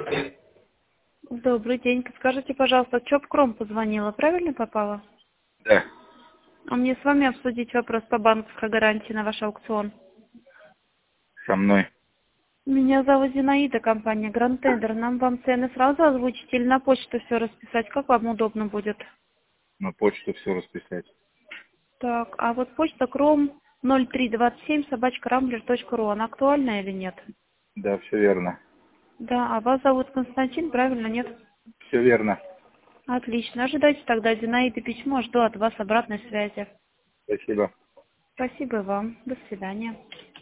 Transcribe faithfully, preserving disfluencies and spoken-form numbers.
Добрый день. Скажите, пожалуйста, Чопкром позвонила, правильно попала? Да, А мне с вами обсудить вопрос по банковской гарантии на ваш аукцион. со мной. Меня зовут Зинаида, компания Grand Tender. Нам вам цены сразу озвучить или на почту все расписать? Как вам удобно будет? На почту все расписать. Так, а вот почта кром ноль три двадцать семь собачка рамблер точка ру. Она актуальна или нет? Да, все верно. Да, а вас зовут Константин, правильно, нет? Все верно. Отлично. Ожидайте тогда, Зинаида, письмо. Жду от вас обратной связи. Спасибо. Спасибо вам. До свидания.